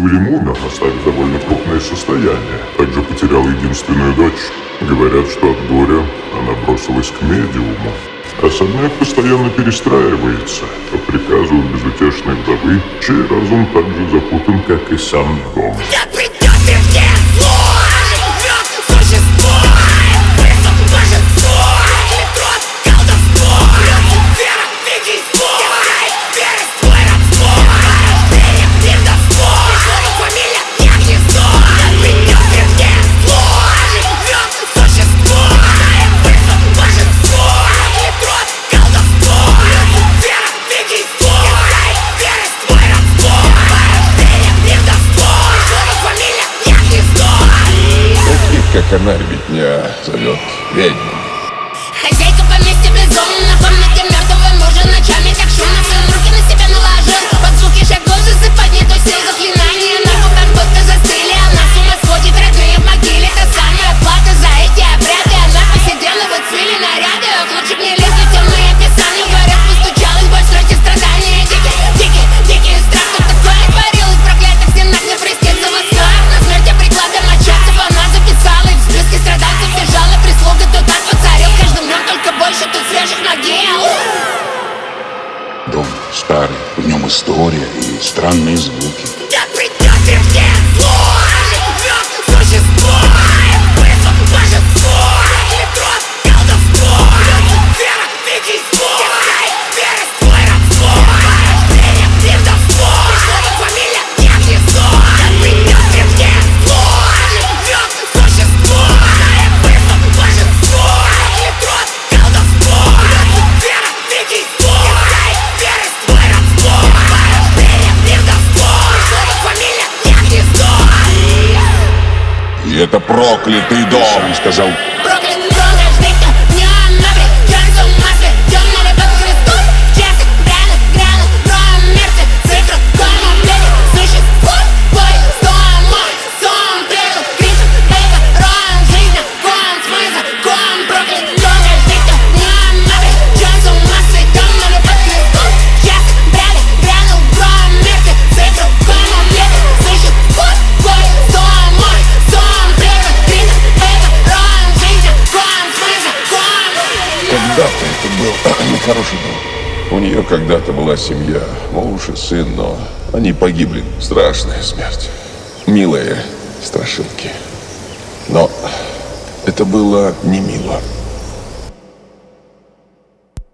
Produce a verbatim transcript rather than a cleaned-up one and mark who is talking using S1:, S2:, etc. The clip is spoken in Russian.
S1: Лимуна, оставив довольно крупное состояние. Также потерял единственную дочь. Говорят, что от горя она бросилась к медиуму. Особняк постоянно перестраивается по приказу безутешной вдовы, чей разум так же запутан, как и сам дом.
S2: Как придет везде зло, живет существо, вызов божество, летрот колдовство, Люцифера в виде сбой, веры твой рабство, рождение плевдовство, слово фамилия не гнездо. Как придет везде зло, живет существо, вызов божество, летрот колдовство, Люцифера в виде сбой, веры твой рабство, рождение плевдовство, слово фамилия не гнездо.
S3: Таких, как она, ребятня зовет ведьмами.
S2: Хозяйка поместья без дома, на комнате мертвого мужа ночами так шумно, сын руки на себя наложил, под звуки шагов засыпать не то сил, заклинания на губах будто застыли, она с ума сходит, родные в могиле, та самая плата за эти обряды, она посидела, выцвели наряды, ох, лучше б не лезли в темные описания, говорят, постучалась, боль, стройте страдания, дикий, дикий, дикий страх, кто такое творил, из проклятых стенах не приснится во снах, на смерти прикладом отчасов она записала, и в списке страдальцев бежала прислуга, то так воцарил, с каждым днем только больше тут свежих могил.
S4: Дом старый, в нем история и странные звуки.
S2: Да придет везде зло, живет существо, вызов божество, летрот колдовство, Люцифера в виде сбой, веры твой рабство, рождение плевдовство, слово фамилия не гнездо. Да придет везде зло, живет существо, вызов божество, летрот колдовство, Люцифера в виде сбой, веры твой рабство, рождение плевдовство, слово фамилия не гнездо.
S3: И это проклятый дом, сказал.
S2: Проклят дом, рождения днем набред, Джонсон в масле, темный под Христос, часы грянул, грянул, гром мерцы, цифру, кому плетит, существует, бой, стом мой, сон предал, Кришна, эго, ром, жизнь, ком, смысл, ком, проклят дом, рождения днем набред, Джонсон в масле, темный под Христос, часы грянул, грянул, гром мерцы, цифру, кому плетит, существует, бой, стом мой, сон предал, Кришна, эго, ром, жизнь, ком, смысл, ком.
S3: Когда-то это был нехороший дом. У нее когда-то была семья, муж и сын, но они погибли. Страшная смерть. Милые страшилки. Но это было не мило.